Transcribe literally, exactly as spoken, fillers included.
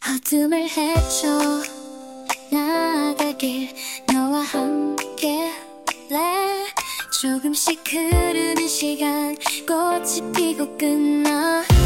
어둠을 헤쳐 나가길 너와 함께 조금씩 흐르는 시간 꽃이 피고 끝나